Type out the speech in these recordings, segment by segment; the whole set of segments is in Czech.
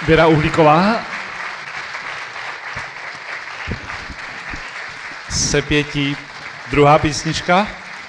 Věra Uhlíková. Sepětí. Druhá písnička.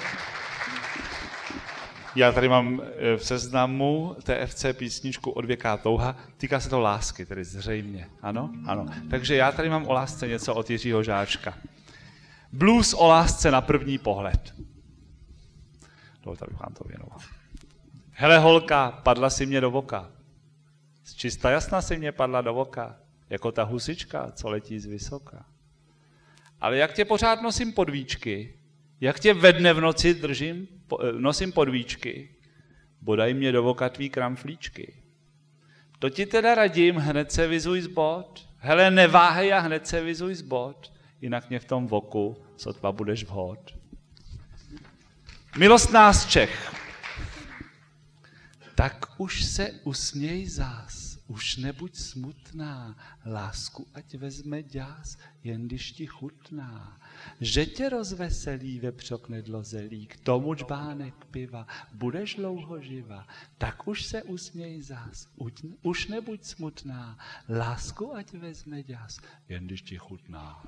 Já tady mám v seznamu TFC písničku Odvěká touha. Týká se to lásky, tedy zřejmě. Ano? Ano. Takže já tady mám o lásce něco od Jiřího Žáčka. Blues o lásce na první pohled. Dovolte, abych vám to věnoval. Hele holka, padla si mě do voka. Z čista jasna si mě padla do voka, jako ta husička, co letí z vysoka. Ale jak tě pořád nosím pod víčky, jak tě ve dne v noci nosím pod víčky, bodaj mě do voka tvý kramflíčky. To ti teda radím, hned se vyzuj z bod. Hele, neváhej a hned se vyzuj z bod, jinak mě v tom voku sotva budeš vhod. Milostná z Čech. Tak už se usměj zás, už nebuď smutná, lásku ať vezme ďás, jen když ti chutná. Že tě rozveselí vepřok nedlozelí, k tomu čbánek piva, budeš dlouho živa. Tak už se usměj zás, už nebuď smutná, lásku ať vezme ďás, jen když ti chutná.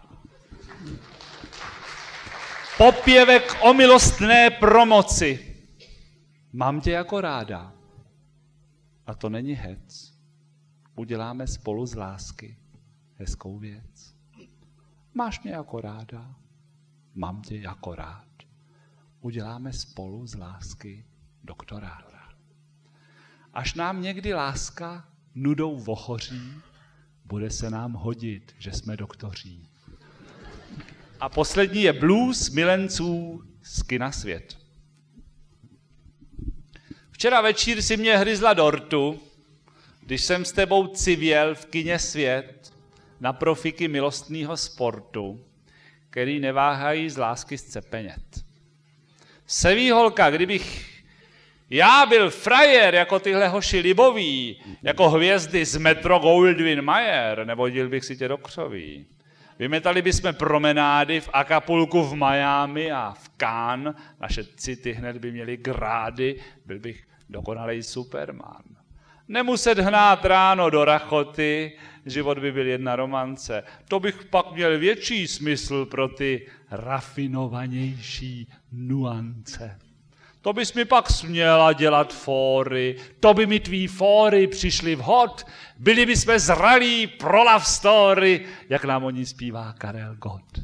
Popěvek o milostné promoci. Mám tě jako ráda. A to není hec. Uděláme spolu z lásky hezkou věc. Máš mě jako ráda, mám tě jako rád. Uděláme spolu z lásky doktorát. Až nám někdy láska nudou vochoří, bude se nám hodit, že jsme doktoří. A poslední je blues milenců z kina Svět. Včera večír si mě hryzla dortu, když jsem s tebou civěl v kině Svět na profiky milostného sportu, který neváhají z lásky zcepenět. Seví holka, kdybych já byl frajer jako tyhle hoši libový, jako hvězdy z Metro Goldwyn Mayer, nevodil bych si tě do křoví. Vymetali bychom promenády v Acapulku, v Miami a v Cannes. Naše city hned by měly grády, byl bych dokonalej Superman. Nemuset hnát ráno do rachoty, život by byl jedna romance. To bych pak měl větší smysl pro ty rafinovanější nuance. To bys mi pak směla dělat fóry, to by mi tvý fóry přišly vhod, byli bychom zralí pro love story, jak nám o ní zpívá Karel Gott.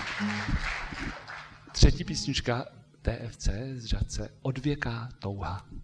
Třetí písnička TFC z řadce Odvěká touha.